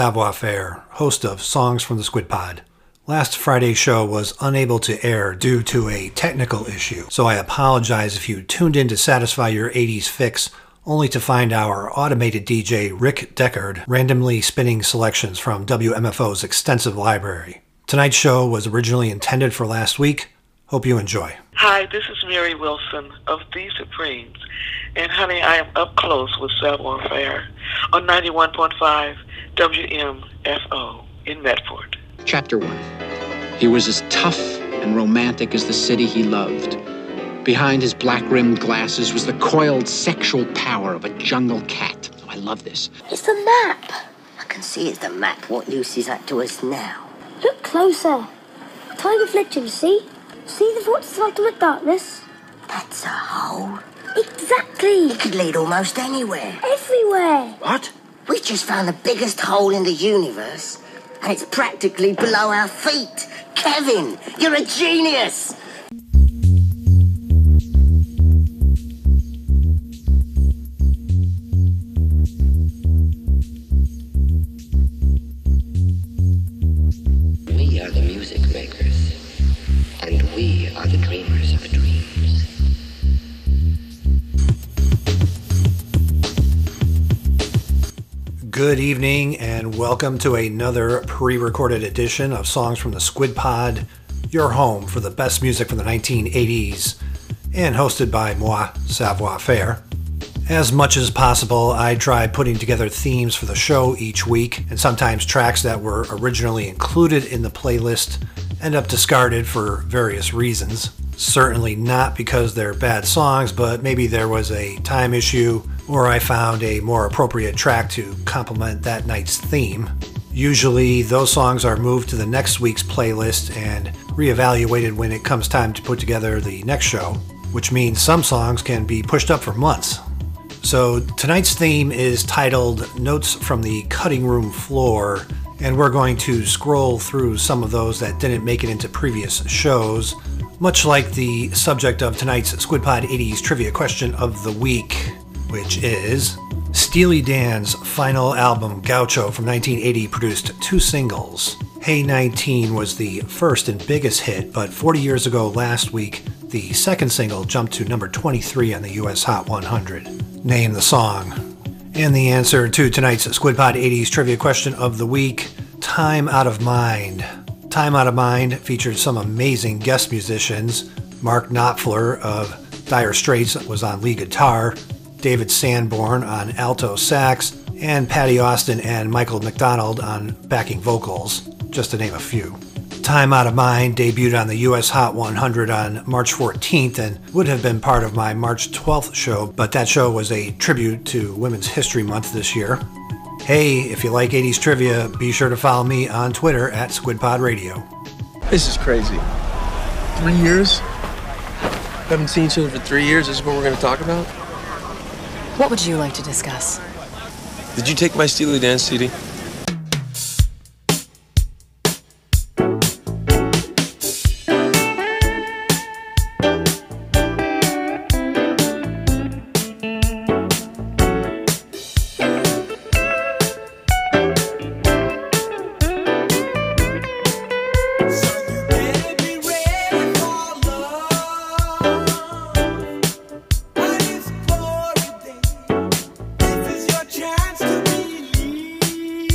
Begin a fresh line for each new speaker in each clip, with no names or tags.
Savoir-Faire, host of Songs from the Squid Pod. Last Friday's show was unable to air due to a technical issue, so I apologize if you tuned in to satisfy your 80s fix, only to find our automated DJ Rick Deckard randomly spinning selections from WMFO's extensive library. Tonight's show was originally intended for last week. Hope you enjoy.
Hi, this is Mary Wilson of The Supremes, and honey, I am up close with Savoir-Faire on 91.5 WMFO in Medford.
Chapter 1. He was as tough and romantic as the city he loved. Behind his black-rimmed glasses was the coiled sexual power of a jungle cat. Oh, I love this.
It's the map.
I can see it's the map. What use is that to us now?
Look closer. Time reflection, see? See the thoughts of ultimate darkness?
That's a hole.
Exactly.
It could lead almost anywhere.
Everywhere.
What? We just found the biggest hole in the universe, and it's practically below our feet. Kevin, you're a genius!
We are the music makers, and we are the dreamers of dreams.
Good evening and welcome to another pre-recorded edition of Songs from the Squid Pod, your home for the best music from the 1980s, and hosted by moi, Savoir-Faire. As much as possible, I try putting together themes for the show each week, and sometimes tracks that were originally included in the playlist end up discarded for various reasons. Certainly not because they're bad songs, but maybe there was a time issue, or I found a more appropriate track to complement that night's theme. Usually, those songs are moved to the next week's playlist and reevaluated when it comes time to put together the next show, which means some songs can be pushed up for months. So tonight's theme is titled Notes from the Cutting Room Floor, and we're going to scroll through some of those that didn't make it into previous shows, much like the subject of tonight's Squid Pod 80s trivia question of the week, which is Steely Dan's final album Gaucho from 1980 produced two singles. Hey 19 was the first and biggest hit, but 40 years ago last week, the second single jumped to number 23 on the US Hot 100. Name the song. And the answer to tonight's Squid Pod 80s trivia question of the week, Time Out of Mind. Time Out of Mind featured some amazing guest musicians. Mark Knopfler of Dire Straits was on lead guitar, David Sanborn on alto sax, and Patty Austin and Michael McDonald on backing vocals, just to name a few. Time Out of Mind debuted on the US Hot 100 on March 14th and would have been part of my March 12th show, but that show was a tribute to Women's History Month this year. Hey, if you like 80s trivia, be sure to follow me on Twitter at SquidPodRadio.
This is crazy. 3 years? Haven't seen each other for 3 years. This is what we're going to talk about?
What would you like to discuss?
Did you take my Steely Dan CD?
Chance to believe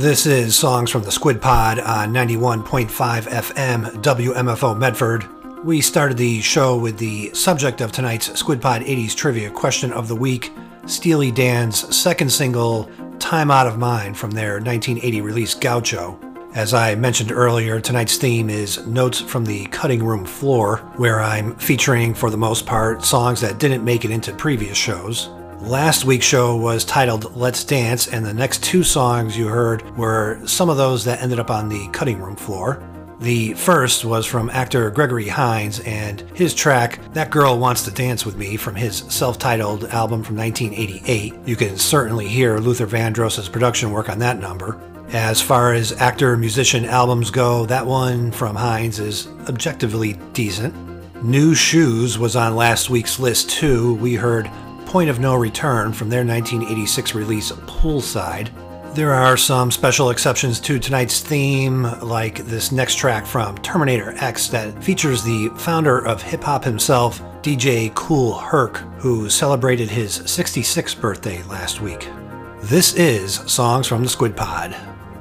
This is Songs from the Squid Pod on 91.5 FM WMFO Medford. We started the show with the subject of tonight's Squid Pod 80s Trivia Question of the Week, Steely Dan's second single, Time Out of Mind, from their 1980 release Gaucho. As I mentioned earlier, tonight's theme is Notes from the Cutting Room Floor, where I'm featuring, for the most part, songs that didn't make it into previous shows. Last week's show was titled Let's Dance, and the next two songs you heard were some of those that ended up on the cutting room floor. The first was from actor Gregory Hines and his track That Girl Wants to Dance With Me from his self-titled album from 1988. You can certainly hear Luther Vandross's production work on that number. As far as actor-musician albums go, that one from Hines is objectively decent. New Shoes was on last week's list too. We heard Point of No Return from their 1986 release Poolside. There are some special exceptions to tonight's theme, like this next track from Terminator X that features the founder of hip-hop himself, DJ Kool Herc, who celebrated his 66th birthday last week. This is Songs from the Squid Pod.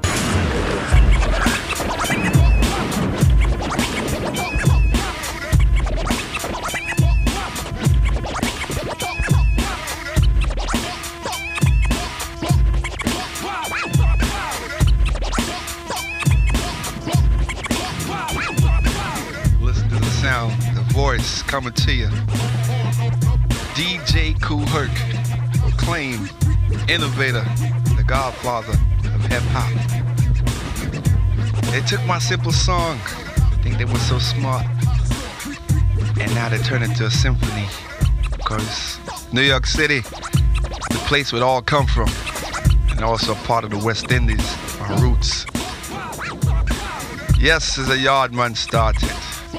Coming to you, DJ Kool Herc, acclaimed innovator, the godfather of hip-hop. They took my simple song, I think they were so smart, and now they turned it into a symphony, because New York City, the place where it all come from, and also part of the West Indies, my roots. Yes, as a yardman started.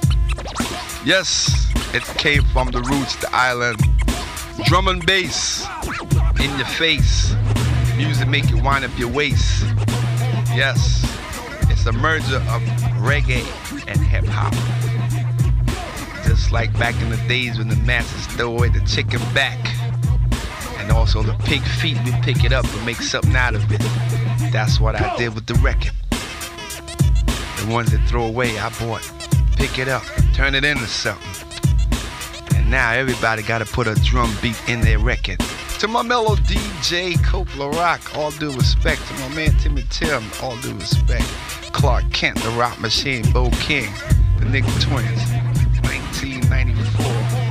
Yes, it came from the roots, the island. Drum and bass in your face. Music make you wind up your waist. Yes, it's a merger of reggae and hip hop. Just like back in the days when the masses throw away the chicken back. And also the pig feet, we pick it up and make something out of it. That's what I did with the record. The ones that throw away, I bought. Pick it up, turn it into something. And now everybody gotta put a drum beat in their record. To my mellow DJ, Coppola Rock, all due respect. To my man Timmy Tim, all due respect. Clark Kent, the Rock Machine, Bo King, the Nigga Twins, 1994,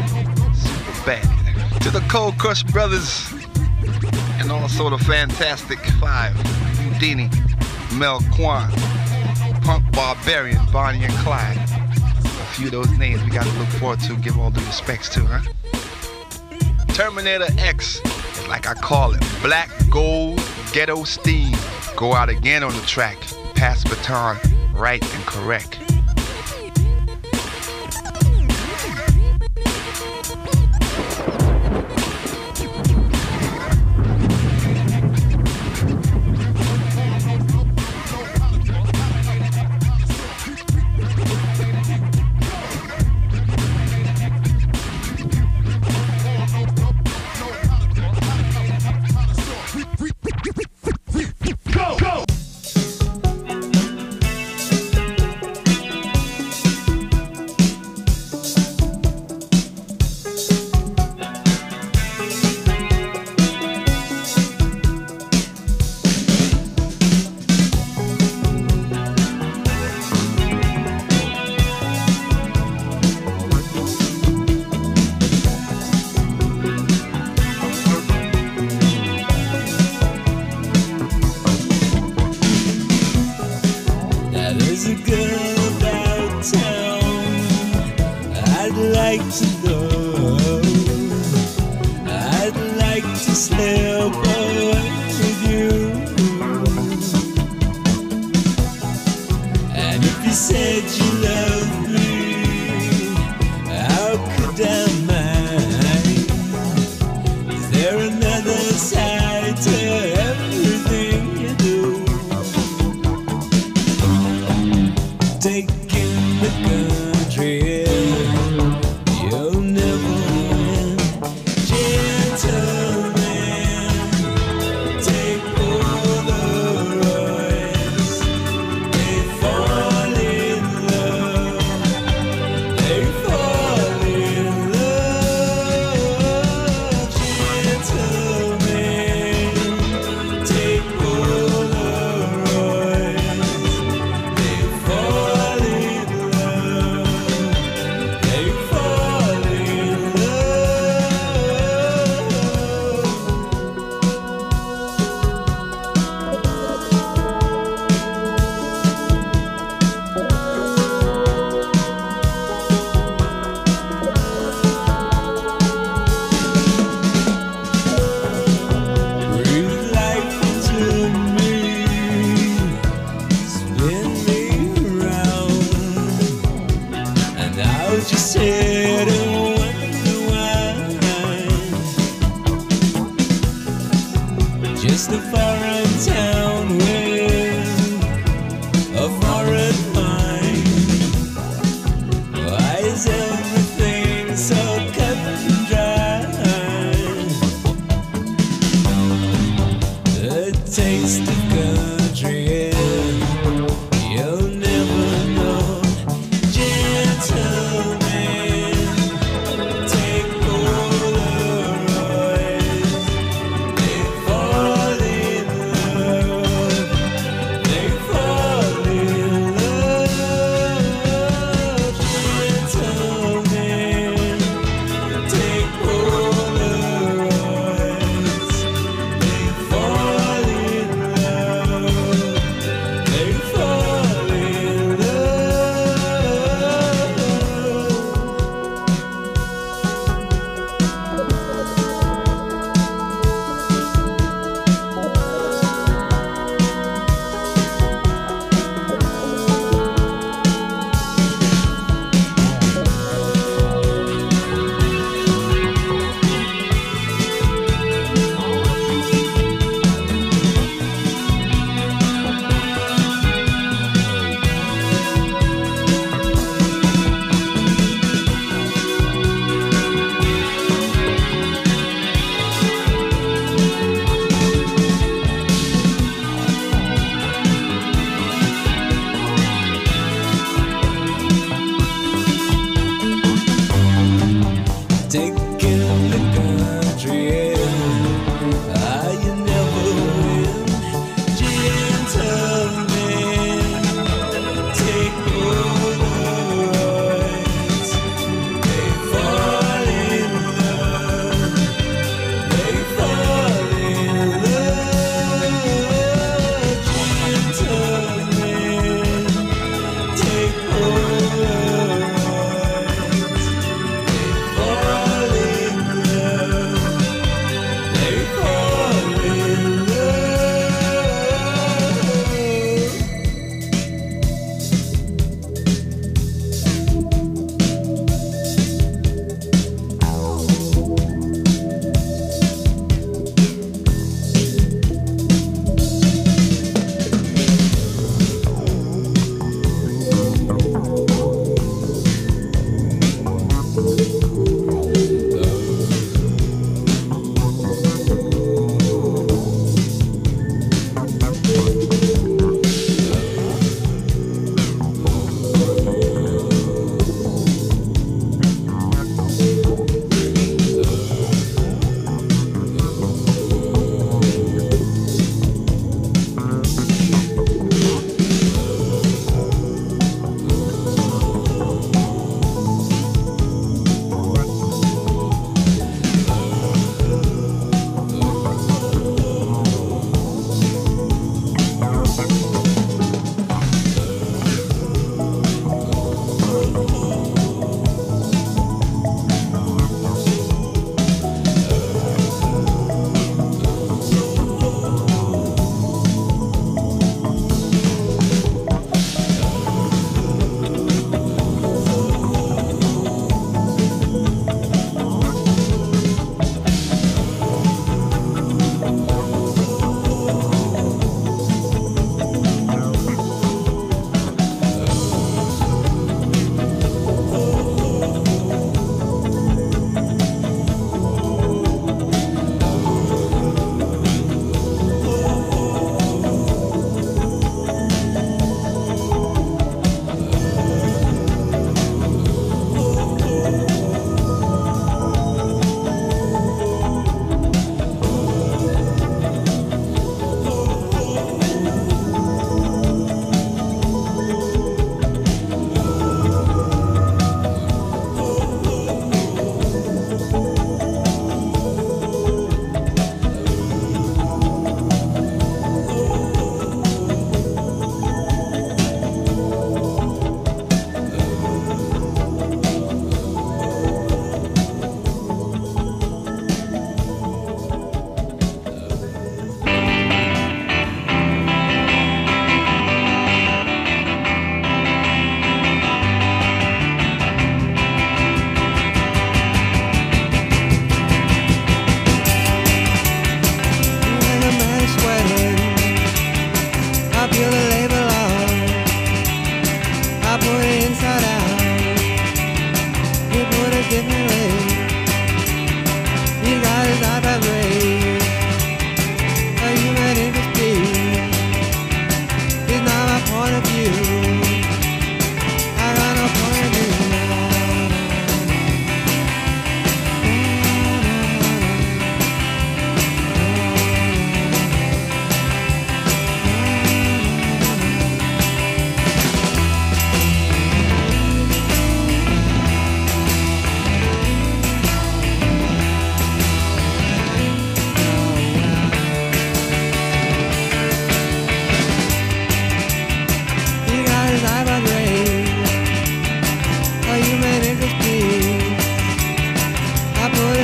super bad. To the Cold Crush Brothers, and also the Fantastic Five, Houdini, Mel Kwan, Punk Barbarian, Bonnie and Clyde. A few of those names we gotta look forward to and give all the respects to, huh? Terminator X, like I call it, Black Gold Ghetto Steam. Go out again on the track, pass baton, right and correct.
Taking the country, you'll never hold your head and wonder why. Just a foreign town with a foreign mind. Why is everything so cut and dry? The taste of country, you'll never know. Gentlemen, take Polaroids. They fall in love. They fall in love. Gentlemen.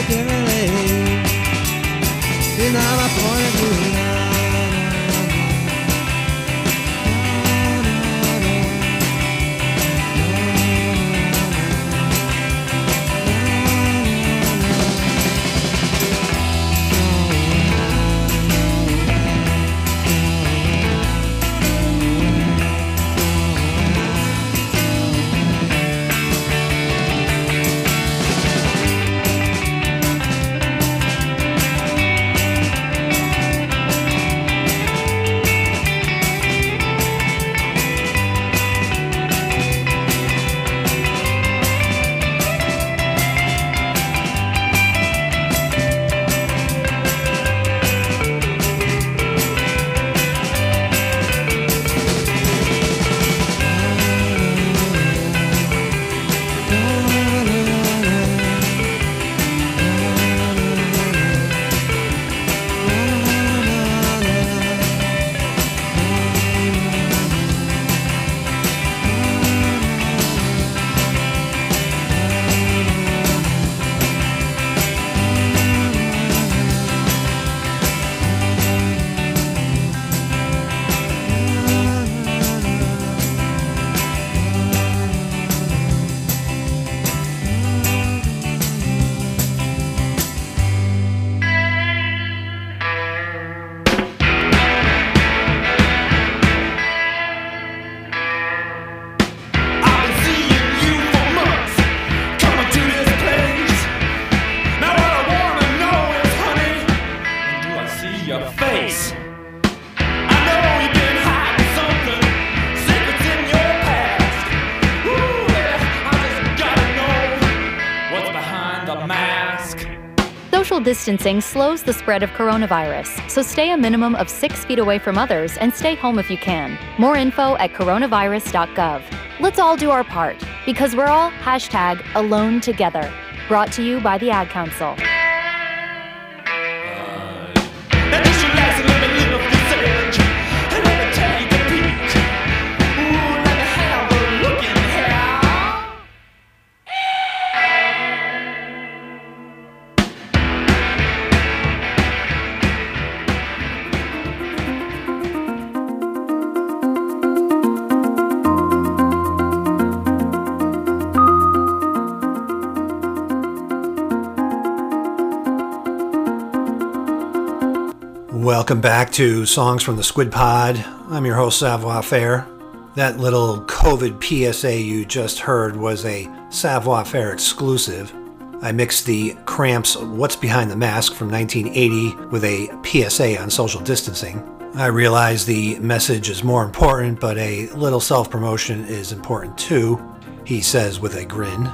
Social distancing slows the spread of coronavirus, so stay a minimum of 6 feet away from others and stay home if you can. More info at coronavirus.gov. Let's all do our part, because we're all #alone together. Brought to you by the Ad Council.
Welcome back to Songs from the Squid Pod. I'm your host, Savoir Faire. That little COVID PSA you just heard was a Savoir Faire exclusive. I mixed the Cramps' What's Behind the Mask from 1980 with a PSA on social distancing. I realize the message is more important, but a little self-promotion is important too, he says with a grin.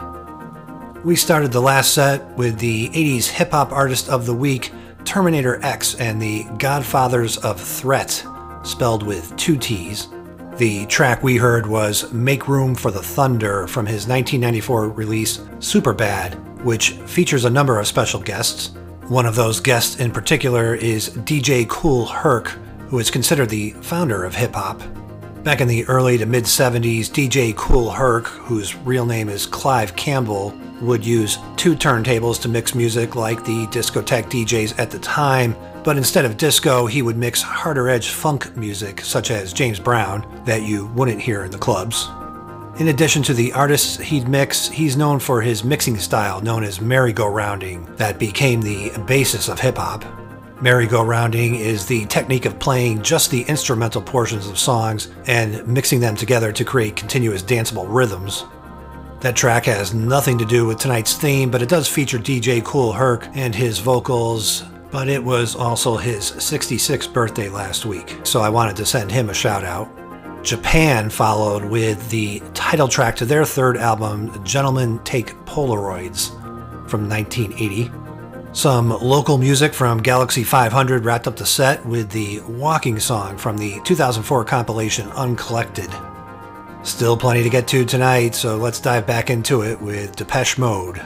We started the last set with the 80s hip-hop artist of the week, Terminator X, and the Godfathers of Threat, spelled with 2 T's. The track we heard was Make Room for the Thunder from his 1994 release Superbad, which features a number of special guests. One of those guests in particular is DJ Kool Herc, who is considered the founder of hip-hop. Back in the early to mid-70s, DJ Kool Herc, whose real name is Clive Campbell, would use 2 turntables to mix music like the discotheque DJs at the time, but instead of disco, he would mix harder edge funk music such as James Brown that you wouldn't hear in the clubs. In addition to the artists he'd mix, he's known for his mixing style known as merry-go-rounding that became the basis of hip-hop. Merry-go-rounding is the technique of playing just the instrumental portions of songs and mixing them together to create continuous danceable rhythms. That track has nothing to do with tonight's theme, but it does feature DJ Kool Herc and his vocals, but it was also his 66th birthday last week, so I wanted to send him a shout out. Japan followed with the title track to their 3rd album, Gentlemen Take Polaroids, from 1980. Some local music from Galaxy 500 wrapped up the set with the Walking Song from the 2004 compilation Uncollected. Still plenty to get to tonight, so let's dive back into it with Depeche Mode.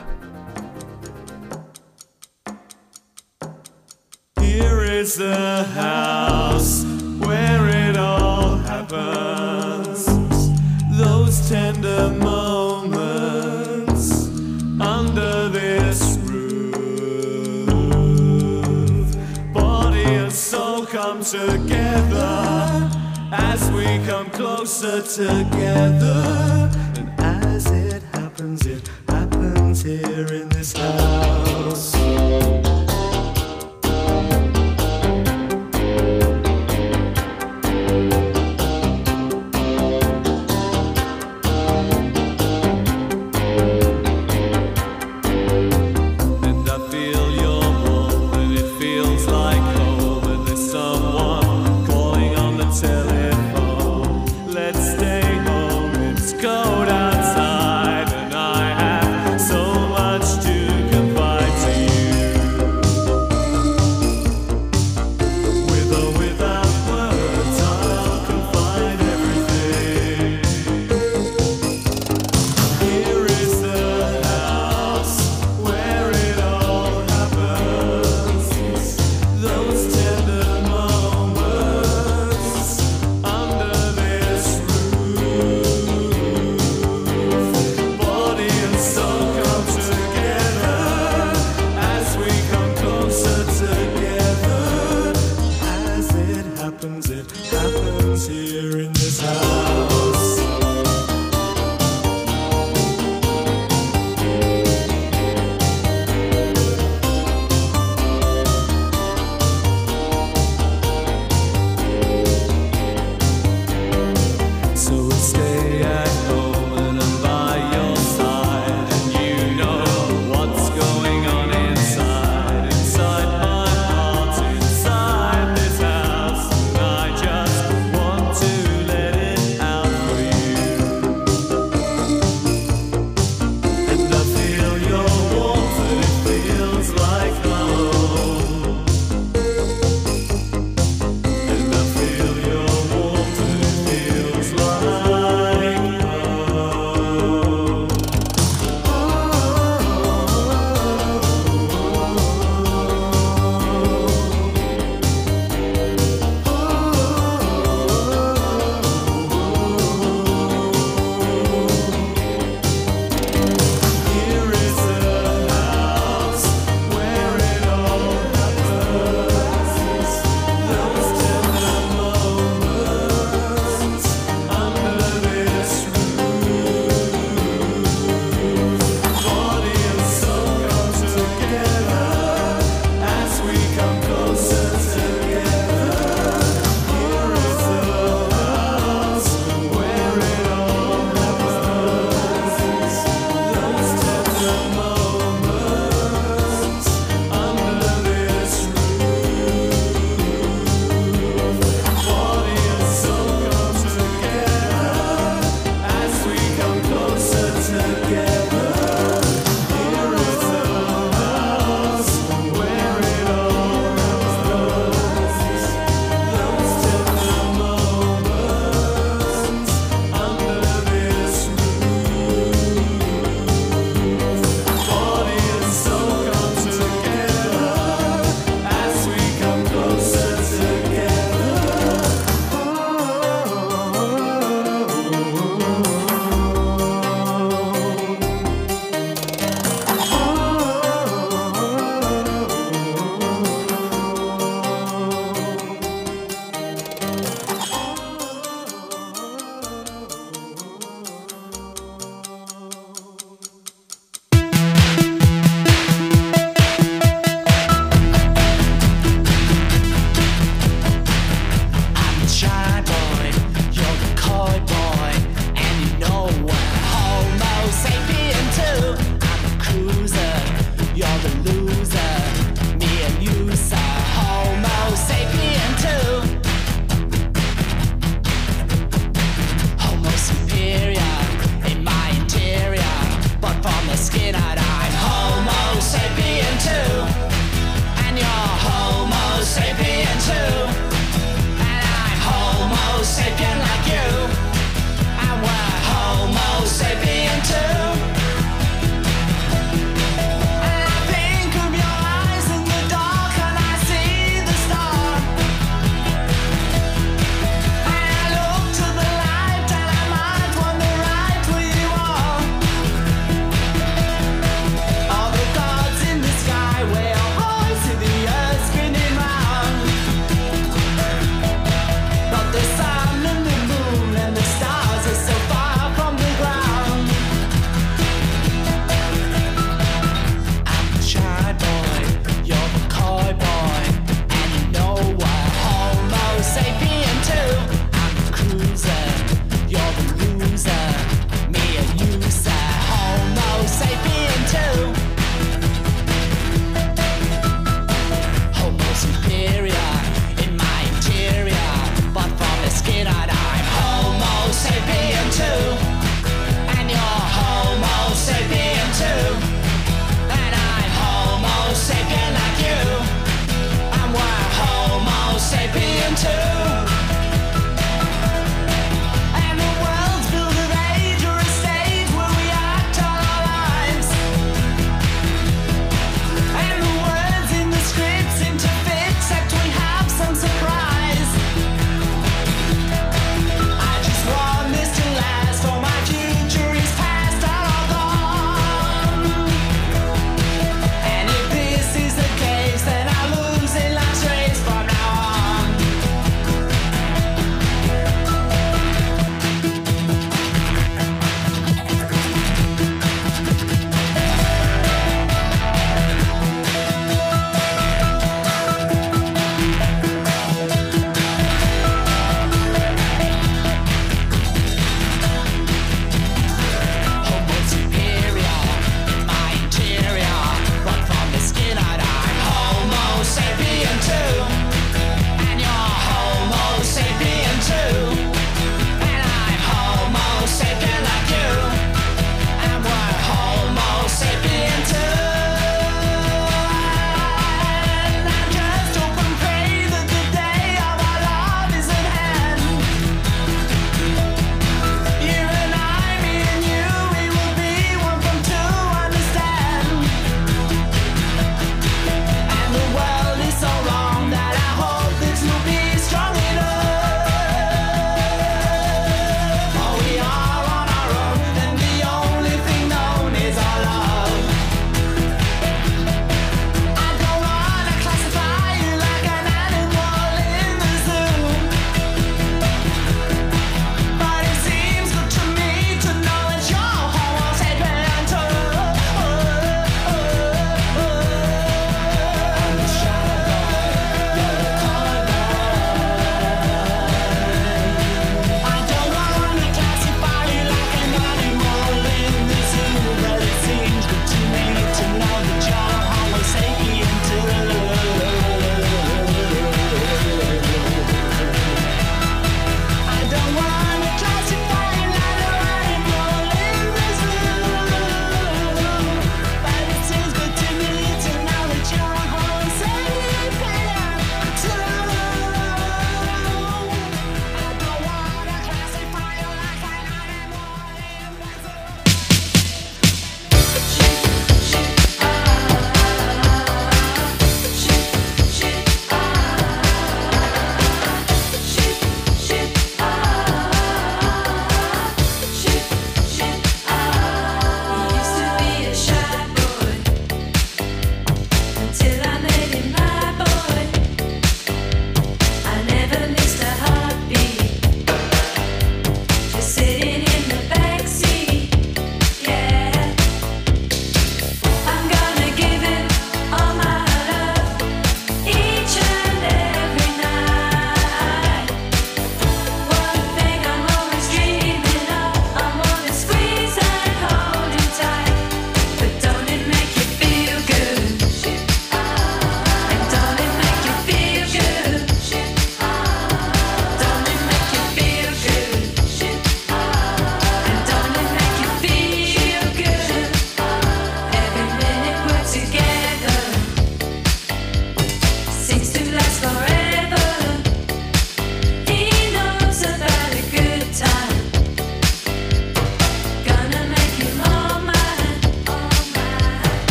Here is the house where it all happens. Those tender moments under this roof. together, as we come closer together. And as it happens here in this house.
Cold outside, and I have so much to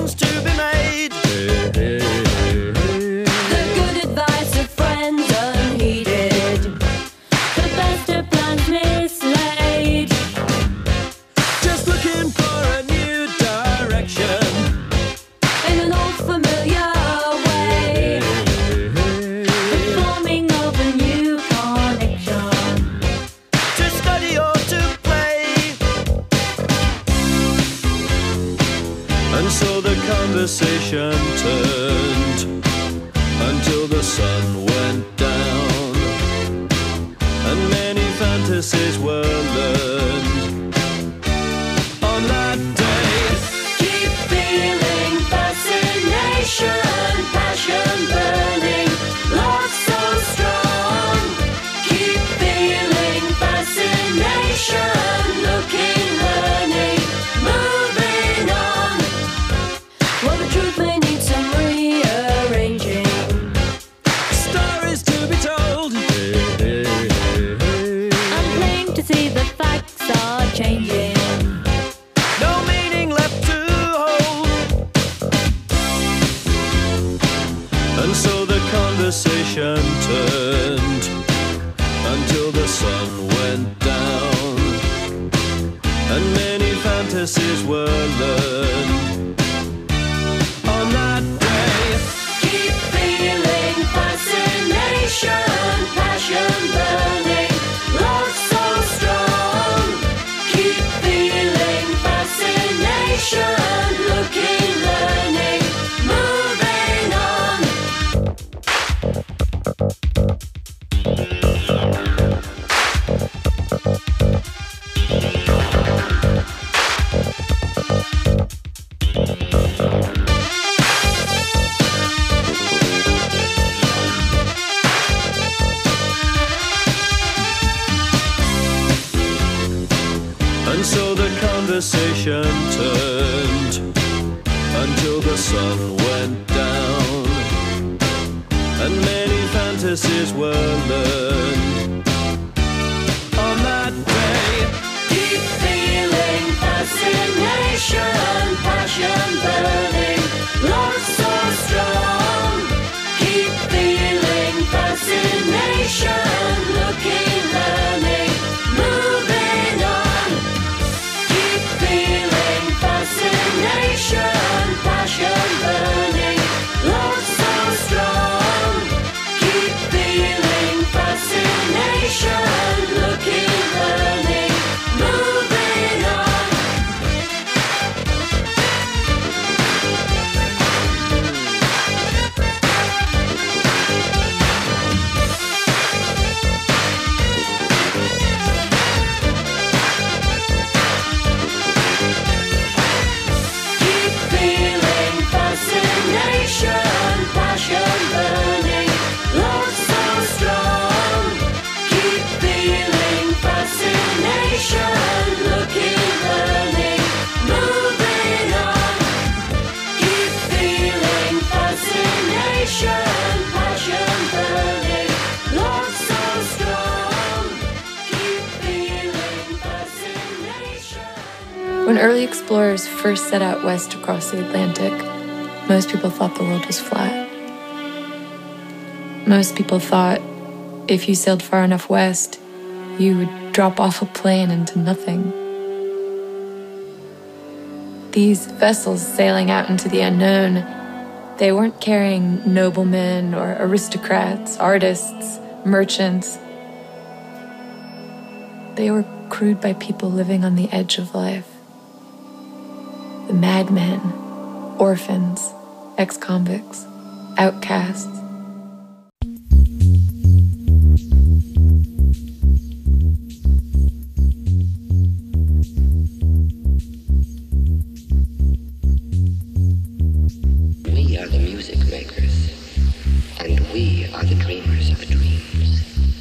decisions to be made.
The good advice of friends unheeded. The best of plans mislaid.
Just looking for a new direction
In an old familiar way. The forming of a new connection.
to study or to play. And so the conversation turned until the sun went down, and many fantasies were learned on that day.
Keep feeling fascination, passion burning, love so strong. Keep feeling fascination, looking, learning, moving on. Well, the truth may need some rearranging.
Stories to be told.
I'm plain to see the facts are changing.
No meaning left to hold. And so the conversation turned until the sun went down, and many fantasies were learned on that day.
Keep feeling fascination, passion burning, love so strong. Keep feeling fascination, looking, learning, moving on.
And so the conversation turned until the sun went down, and many fantasies were learned on that day.
Keep feeling fascination, passion burning, love so strong. Keep feeling fascination, looking, learning, moving on. Keep feeling fascination, passion burning, love so strong. Keep feeling fascination, looking, learning, moving on. Keep feeling fascination, passion burning, love so strong. Keep feeling fascination, looking, learning, moving on. Keep feeling fascination, passion burning, love so strong. Keep feeling fascination.
When early explorers first set out west across the Atlantic, most people thought the world was flat. Most people thought if you sailed far enough west, you would drop off a plane into nothing. These vessels sailing out into the unknown, they weren't carrying noblemen or aristocrats, artists, merchants. They were crewed by people living on the edge of life. The madmen, orphans, ex-convicts, outcasts.
We are the music makers, and we are the dreamers of dreams.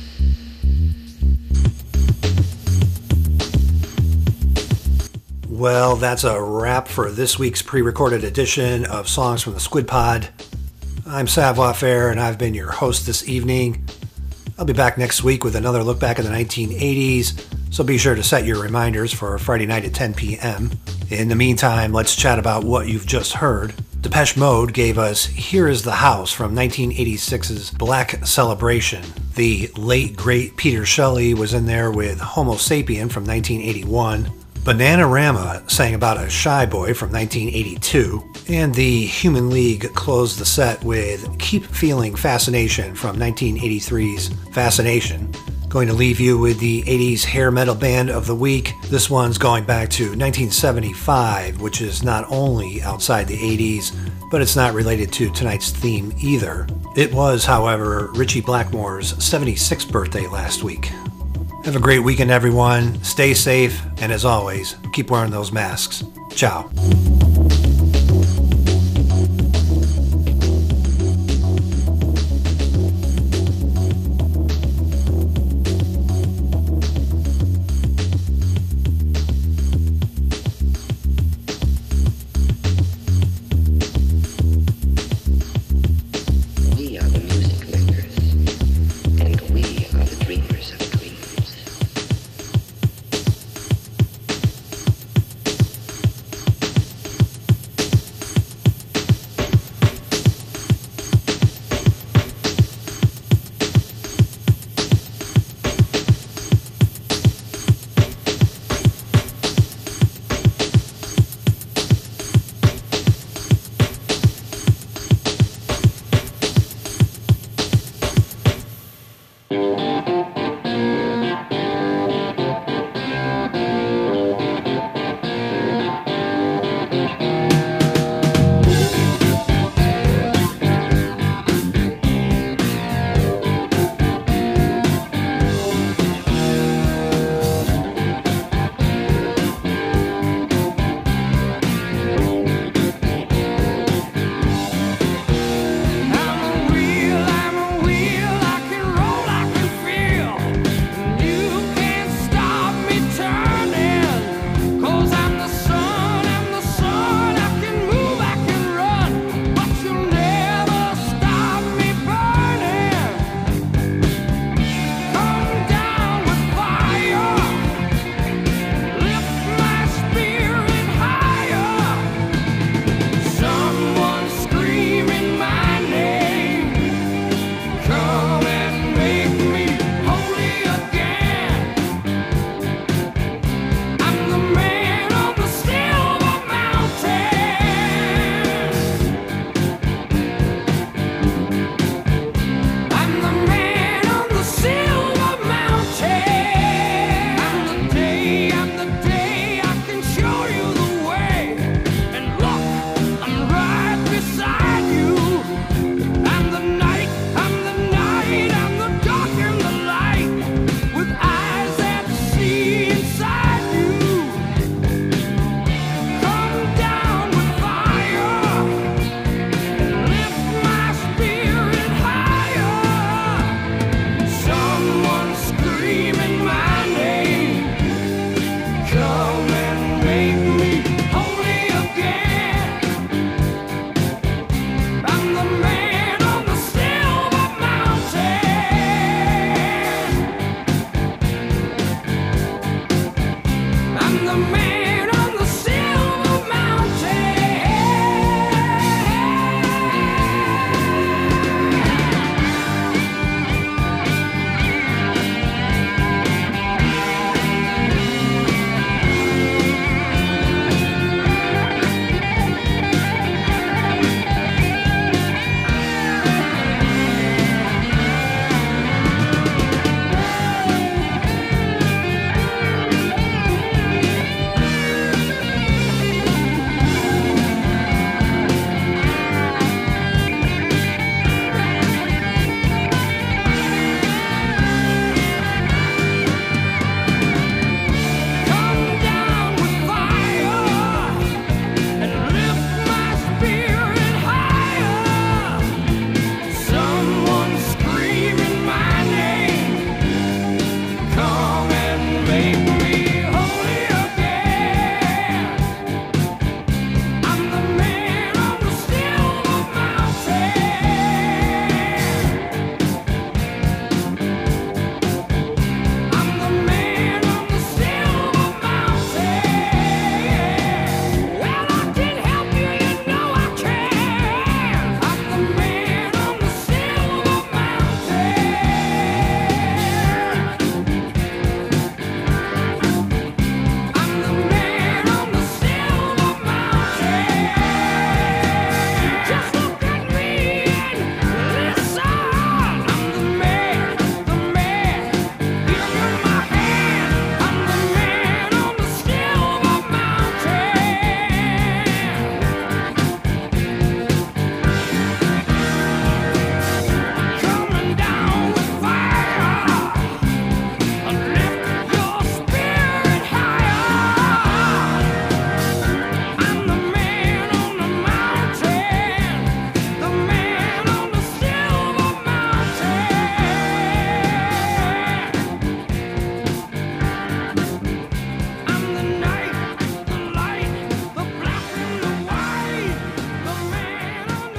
Well, that's a wrap for this week's pre-recorded edition of Songs from the Squid Pod. I'm Savoir Faire, and I've been your host this evening. I'll be back next week with another look back at the 1980s, so be sure to set your reminders for Friday night at 10 p.m. In the meantime, let's chat about what you've just heard. Depeche Mode gave us Here Is the House from 1986's Black Celebration. The late, great Peter Shelley was in there with Homo Sapien from 1981. Bananarama sang about a shy boy from 1982. And the Human League closed the set with Keep Feeling Fascination from 1983's Fascination. Going to leave you with the 80s hair metal band of the week. This one's going back to 1975, which is not only outside the 80s, but it's not related to tonight's theme either. It was, however, Ritchie Blackmore's 76th birthday last week. Have a great weekend, everyone. Stay safe, and as always, keep wearing those masks. Ciao.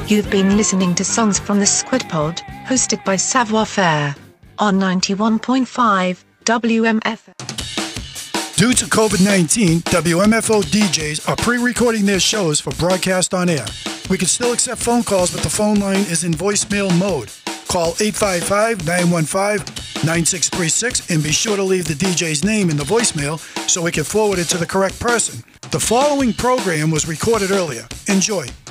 You've been listening to Songs from the Squid Pod, hosted by Savoir Faire, on 91.5 WMFO.
Due to COVID-19, WMFO DJs are pre-recording their shows for broadcast on air. We can still accept phone calls, but the phone line is in voicemail mode. Call 855-915-9636 and be sure to leave the DJ's name in the voicemail so we can forward it to the correct person. The following program was recorded earlier. Enjoy.